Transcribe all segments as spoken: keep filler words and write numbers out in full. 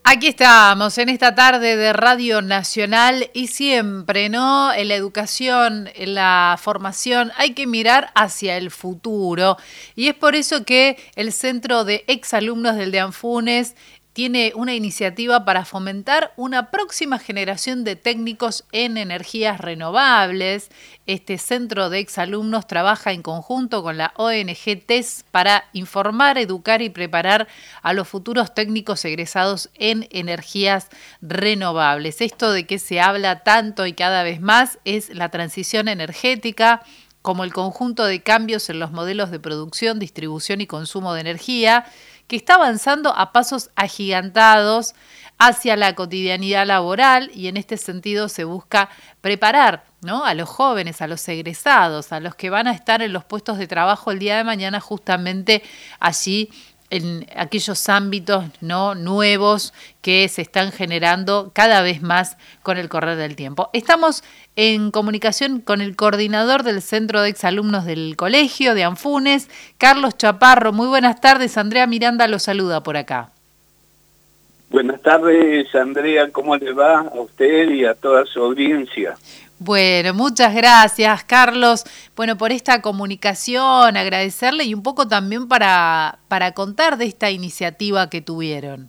Aquí estamos, en esta tarde de Radio Nacional y siempre, ¿no? En la educación, en la formación, hay que mirar hacia el futuro. Y es por eso que el Centro de Exalumnos del DEANFUNES tiene una iniciativa para fomentar una próxima generación de técnicos en energías renovables. Este centro de exalumnos trabaja en conjunto con la O N G T E S para informar, educar y preparar a los futuros técnicos egresados en energías renovables. Esto de que se habla tanto y cada vez más es la transición energética, como el conjunto de cambios en los modelos de producción, distribución y consumo de energía, que está avanzando a pasos agigantados hacia la cotidianidad laboral, y en este sentido se busca preparar, ¿no?, a los jóvenes, a los egresados, a los que van a estar en los puestos de trabajo el día de mañana, justamente allí en aquellos ámbitos, ¿no?, nuevos que se están generando cada vez más con el correr del tiempo. Estamos en comunicación con el coordinador del Centro de Exalumnos del Colegio de Anfunes, Carlos Chaparro. Muy buenas tardes, Andrea Miranda lo saluda por acá. Buenas tardes, Andrea, ¿cómo le va a usted y a toda su audiencia? Bueno, muchas gracias, Carlos. Bueno, por esta comunicación, agradecerle y un poco también para, para contar de esta iniciativa que tuvieron.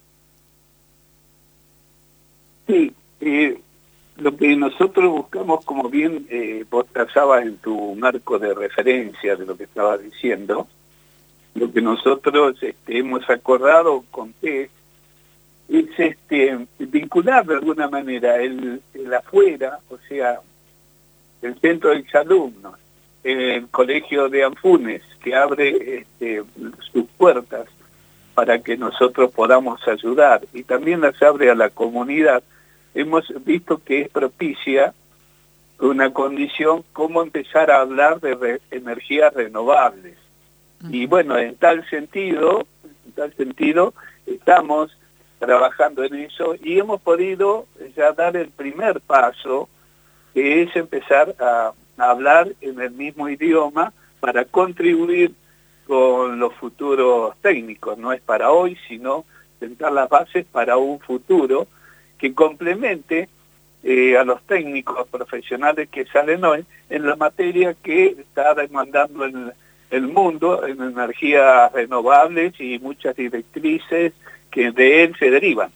Sí, eh, lo que nosotros buscamos, como bien eh, vos trazabas en tu marco de referencia de lo que estabas diciendo, lo que nosotros este, hemos acordado con T E S es este, vincular de alguna manera el, el afuera, o sea, el centro de exalumnos, el colegio de Anfunes, que abre este, sus puertas para que nosotros podamos ayudar, y también las abre a la comunidad. Hemos visto que es propicia una condición cómo empezar a hablar de re- energías renovables. Uh-huh. Y bueno, en tal sentido, en tal sentido, estamos trabajando en eso y hemos podido ya dar el primer paso, que es empezar a, a hablar en el mismo idioma para contribuir con los futuros técnicos. No es para hoy, sino sentar las bases para un futuro que complemente eh, a los técnicos profesionales que salen hoy en la materia que está demandando el, el mundo en energías renovables y muchas directrices que de él se derivan.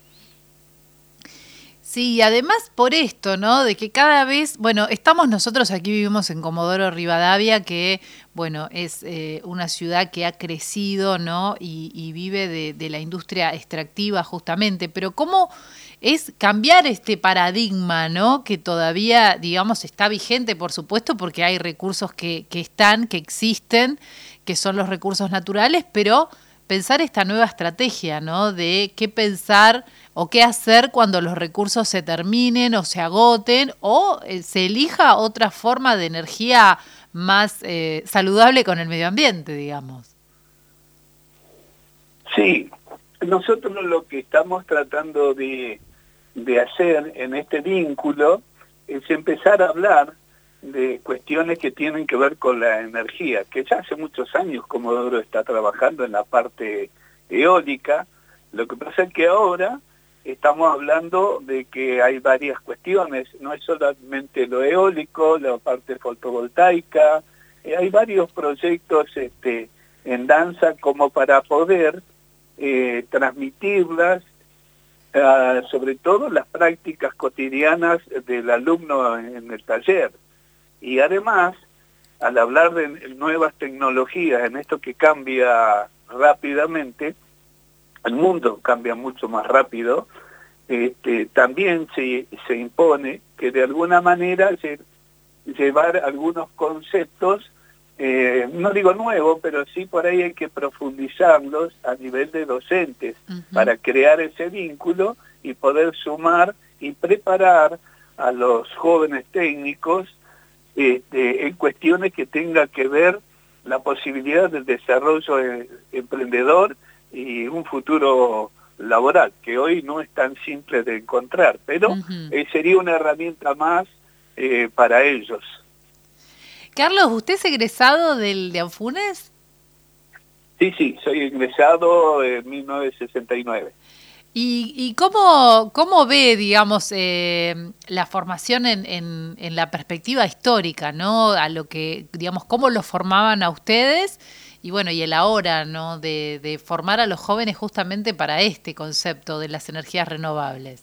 Sí, y además por esto, ¿no?, de que cada vez, bueno, estamos nosotros aquí, vivimos en Comodoro Rivadavia, que, bueno, es eh, una ciudad que ha crecido, ¿no?, y, y vive de, de la industria extractiva justamente, pero ¿cómo es cambiar este paradigma, ¿no?, que todavía, digamos, está vigente, por supuesto, porque hay recursos que, que están, que existen, que son los recursos naturales, pero pensar esta nueva estrategia, ¿no?, de qué pensar o qué hacer cuando los recursos se terminen o se agoten, o eh, se elija otra forma de energía más eh, saludable con el medio ambiente, digamos. Sí, nosotros lo que estamos tratando de, de hacer en este vínculo es empezar a hablar de cuestiones que tienen que ver con la energía, que ya hace muchos años Comodoro está trabajando en la parte eólica. Lo que pasa es que ahora estamos hablando de que hay varias cuestiones, no es solamente lo eólico, la parte fotovoltaica, eh, hay varios proyectos este, en danza como para poder eh, transmitirlas, uh, sobre todo las prácticas cotidianas del alumno en el taller. Y además, al hablar de nuevas tecnologías, en esto que cambia rápidamente, el mundo cambia mucho más rápido, este, también se, se impone que de alguna manera se, llevar algunos conceptos, eh, no digo nuevos, pero sí por ahí hay que profundizarlos a nivel de docentes, uh-huh, para crear ese vínculo y poder sumar y preparar a los jóvenes técnicos Este, en cuestiones que tenga que ver la posibilidad del desarrollo eh, emprendedor y un futuro laboral, que hoy no es tan simple de encontrar, pero uh-huh, eh, sería una herramienta más eh, para ellos. Carlos, ¿usted es egresado del de Anfunes? Sí, sí, soy egresado en mil novecientos sesenta y nueve. ¿Y, y cómo, cómo ve, digamos, eh, la formación en, en, en la perspectiva histórica, ¿no? A lo que, digamos, cómo lo formaban a ustedes y bueno, y el ahora, ¿no? De, de formar a los jóvenes justamente para este concepto de las energías renovables.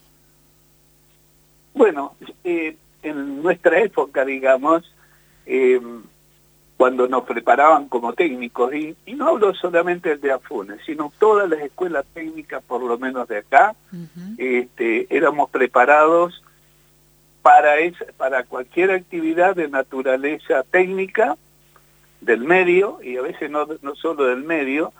Bueno, eh, en nuestra época, digamos, eh, cuando nos preparaban como técnicos, y, y no hablo solamente de AFUNES, sino todas las escuelas técnicas, por lo menos de acá, uh-huh. este, éramos preparados para, esa, para cualquier actividad de naturaleza técnica, del medio, y a veces no, no solo del medio,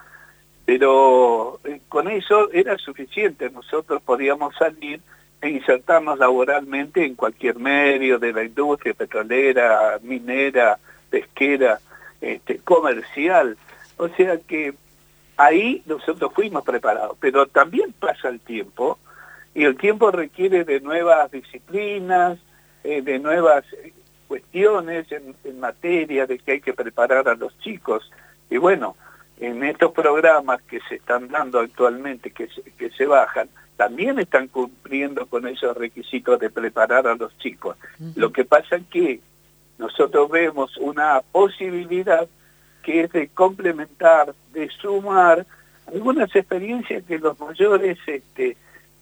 pero eh, con eso era suficiente. Nosotros podíamos salir e insertarnos laboralmente en cualquier medio de la industria petrolera, minera, pesquera, este, comercial. O sea que ahí nosotros fuimos preparados, pero también pasa el tiempo, y el tiempo requiere de nuevas disciplinas, eh, de nuevas cuestiones en, en materia de que hay que preparar a los chicos. Y bueno, en estos programas que se están dando actualmente, que se, que se bajan, también están cumpliendo con esos requisitos de preparar a los chicos. Uh-huh. Lo que pasa es que nosotros vemos una posibilidad que es de complementar, de sumar algunas experiencias que los mayores este,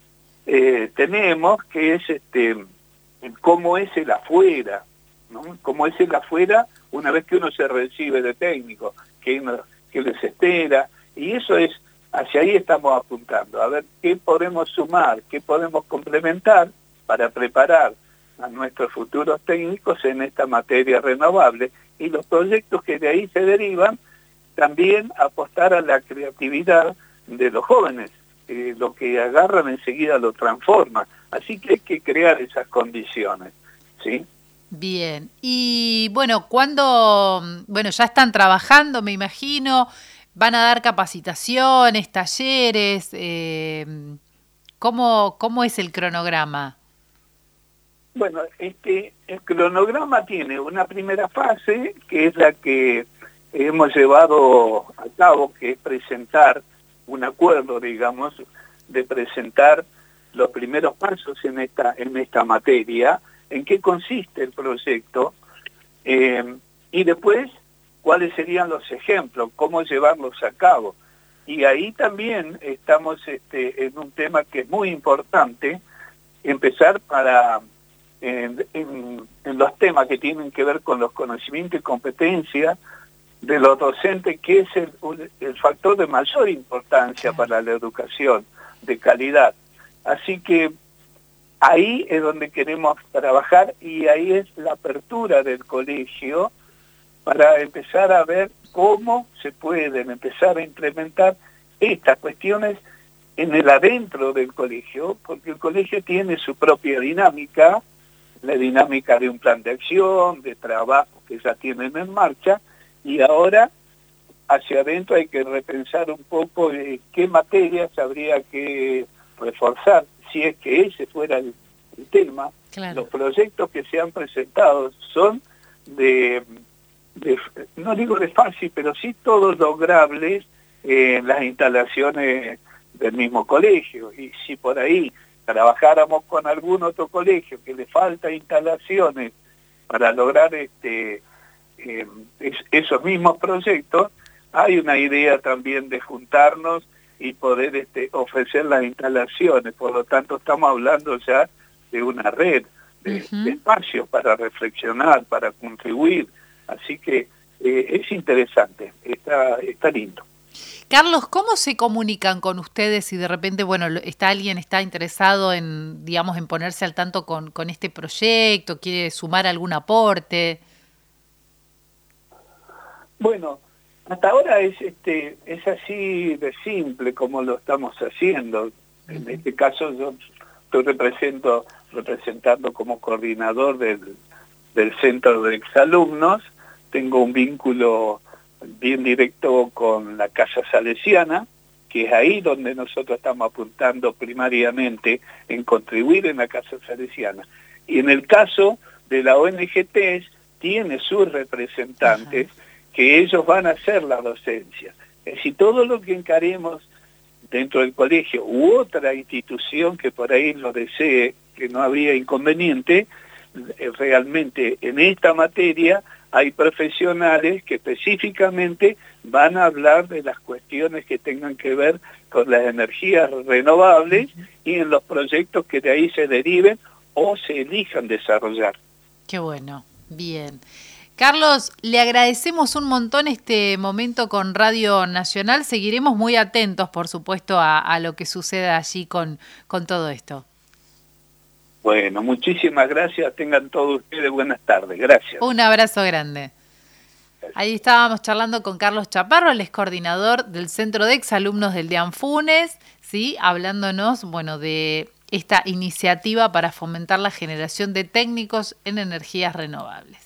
eh, tenemos, que es este, cómo es el afuera, ¿no? Cómo es el afuera una vez que uno se recibe de técnico, que, que les espera, y eso es, hacia ahí estamos apuntando, a ver qué podemos sumar, qué podemos complementar para preparar a nuestros futuros técnicos en esta materia renovable, y los proyectos que de ahí se derivan, también apostar a la creatividad de los jóvenes, eh, lo que agarran enseguida lo transforma, así que hay que crear esas condiciones, ¿sí? Bien, y bueno, ¿cuándo, bueno, ya están trabajando, me imagino, van a dar capacitaciones, talleres, eh, ¿cómo, cómo es el cronograma? Bueno, este, el cronograma tiene una primera fase, que es la que hemos llevado a cabo, que es presentar un acuerdo, digamos, de presentar los primeros pasos en esta, en esta materia, en qué consiste el proyecto, eh, y después cuáles serían los ejemplos, cómo llevarlos a cabo. Y ahí también estamos este, en un tema que es muy importante, empezar para, en, en, en los temas que tienen que ver con los conocimientos y competencias de los docentes, que es el, el factor de mayor importancia para la educación de calidad. Así que ahí es donde queremos trabajar, y ahí es la apertura del colegio para empezar a ver cómo se pueden empezar a implementar estas cuestiones en el adentro del colegio, porque el colegio tiene su propia dinámica, la dinámica de un plan de acción, de trabajo que ya tienen en marcha, y ahora hacia adentro hay que repensar un poco eh, qué materias habría que reforzar, si es que ese fuera el, el tema. Claro. Los proyectos que se han presentado son de, de, no digo de fácil, pero sí todos logrables eh, en las instalaciones del mismo colegio. Y si por ahí trabajáramos con algún otro colegio que le falta instalaciones para lograr este eh, es, esos mismos proyectos, hay una idea también de juntarnos y poder este, ofrecer las instalaciones. Por lo tanto, estamos hablando ya de una red de, uh-huh. de espacios para reflexionar, para contribuir. Así que eh, es interesante, está, está lindo. Carlos, ¿cómo se comunican con ustedes si de repente, bueno, está alguien está interesado en, digamos, en ponerse al tanto con, con este proyecto, quiere sumar algún aporte? Bueno, hasta ahora es este es así de simple como lo estamos haciendo. Uh-huh. En este caso yo estoy represento, representando como coordinador del, del centro de exalumnos, tengo un vínculo bien directo con la Casa Salesiana, que es ahí donde nosotros estamos apuntando primariamente en contribuir en la Casa Salesiana. Y en el caso de la O N G T E S, tiene sus representantes, uh-huh. que ellos van a hacer la docencia. Es decir, todo lo que encaremos dentro del colegio u otra institución que por ahí lo desee, que no habría inconveniente, eh, realmente en esta materia hay profesionales que específicamente van a hablar de las cuestiones que tengan que ver con las energías renovables y en los proyectos que de ahí se deriven o se elijan desarrollar. Qué bueno, bien. Carlos, le agradecemos un montón este momento con Radio Nacional. Seguiremos muy atentos, por supuesto, a, a lo que suceda allí con, con todo esto. Bueno, muchísimas gracias. Tengan todos ustedes buenas tardes. Gracias. Un abrazo grande. Ahí estábamos charlando con Carlos Chaparro, el ex coordinador del Centro de Exalumnos del DEAN Funes, ¿sí? Hablándonos, bueno, de esta iniciativa para fomentar la generación de técnicos en energías renovables.